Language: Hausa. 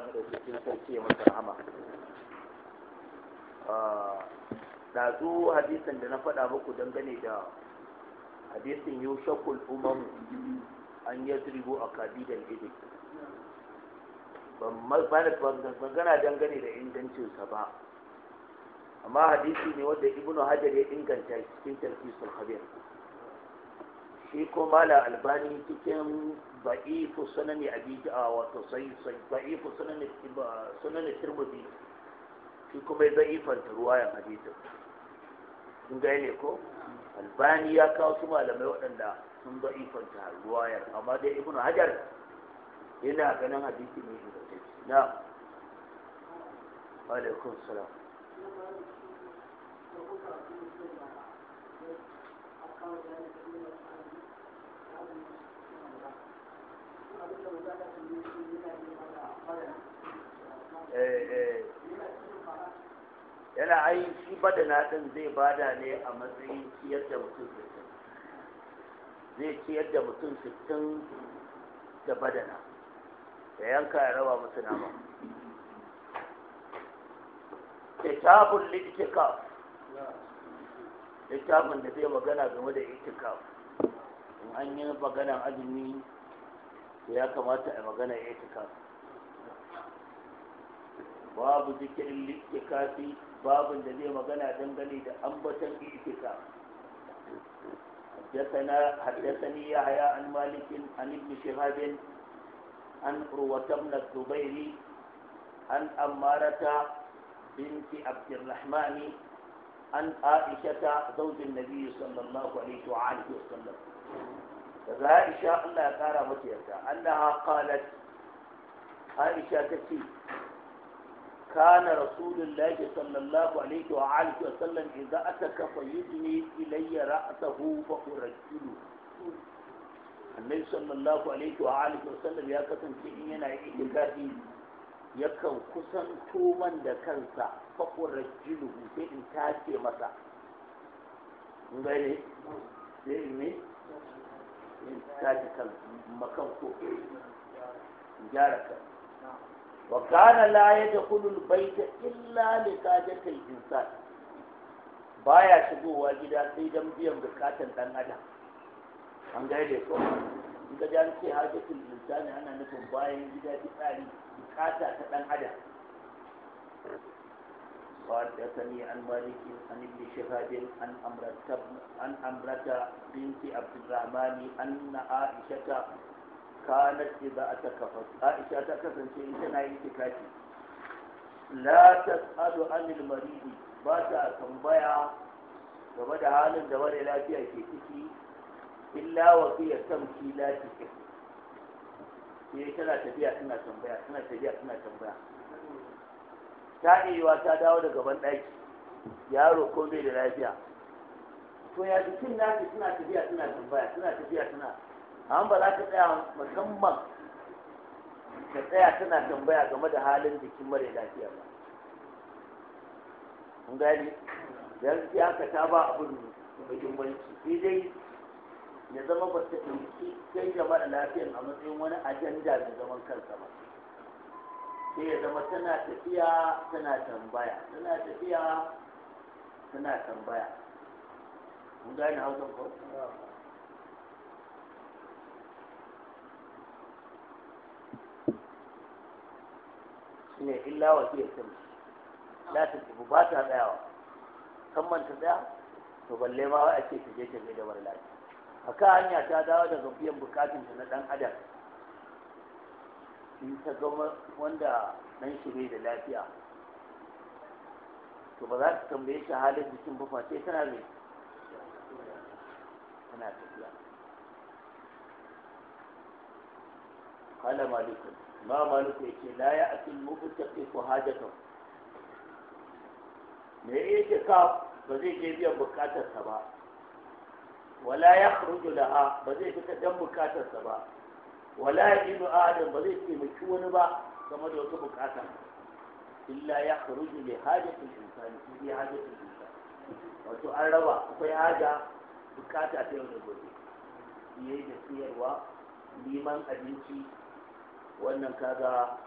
madaukakin sarki ya masa rahama. Ɗazu hadisin da na faɗa muku dangane da hadisin yushakul umam an yadribu akabidan idik, ban magana dangane da ingancinsa ba, amma hadisi ne wanda ibnu hajar ya inganta cikin tarkisul khabir. shi ko mala albani cikin ba'ifu sunani abi wato sai ba'ifu sunani tirmidhi shi kuma ya za'ifanta ruwayan hadisin. kun ga ne ko albani ya kawo su malamai waɗanda sun za'ifanta ruwayar, amma dai ibnu hajar yana ganin hadisi ne ingantacce. na alaikum salam. yana ai shi badana din zai bada ne a matsayin ciyar da mutum 60, zai ciyar da mutum 60 da badana da yanka ya raba musu nama. kitabul litikaf, littafin da zai magana game da itikaf. in an yi maganan azumi ya kamata a magana itikaf. babu zikirin litikafi, babun da zai magana dangane da ambaton itikaf. حدثني يحيى عن مالك عن ابن شهاب عن عروة بن الزبير عن أمارة بنت عبد الرحمن عن عائشة زوج النبي صلى الله عليه وآله وسلم. عائشة الله قال متيتا أنها قالت، عائشة تسي كان رسول الله صلى الله عليه وآله وسلم إذا أتكف يجني إلي رأسه فأرجله. النبي صلى الله عليه وآله وسلم يا كتن شيئنا إتكافي يكن كسن تومن دكانسا فأرجله في إنتاجي مسا. نغيري سيئني إنتاجي كان مكان فوق جارك. وكان لا يدخل البيت إلا لحاجة الإنسان، baya shigowa gida sai dan biyan bukatan dan adam. an gaide ko in ga dan ce hajjatul insani ana nufin bayan gida fitsari bukata ta dan adam. وحدثني عن مالك عن ابن شهاب عن أمرة بنت عبد الرحمن أن عائشة كانت إذا أتكفت، عائشة تكفت إن كان اعتكافي لا تسأل عن المريض، باتا تنبيع وبدا حال دور لا فيها كيكي إلا وفي تمشي لا تكفي. هي tana tafiya tana tambaya ta iya ta dawo daga ban daki yaro ko bai da lafiya, to ya jikin naki suna tafiya tana amma ba za ta tsaya musamman ta tsaya tana tambaya game da halin jikin mara lafiya ba. kun gani yanzu haka ta ba abin muhimmanci, sai dai ya zama ba ta ɗauki kai da mara lafiyan a matsayin wani ajanda da zaman kansa ba, sai ya zama tana tafiya tana tambaya. kun gani hausan ko? ne illa wasiyar ta la ta tafi ba ta tsayawa kan man ta tsaya to balle ma wai ake ta je ta da mara lafiya. haka hanya ta dawo daga biyan bukatun ta na dan adam, in ta gama wanda dan shi bai da lafiya to ba za ta tambaye shi halin jikin ba fa sai tana tafiya. قال مالك ما مالك يقول لا يأتي المبتقف حاجته، me yake ka ba zai je biyan bukatarsa ba, wala ya kharuju laha ba zai fita dan bukatarsa ba, wala yajidu adam ba zai taimaki wani ba game da wata bukata, illa ya kharuju li hajatil insani fi hajatil insani. wato an raba akwai haja bukata ta yau da gobe, yayi da siyarwa, neman abinci, wannan kaga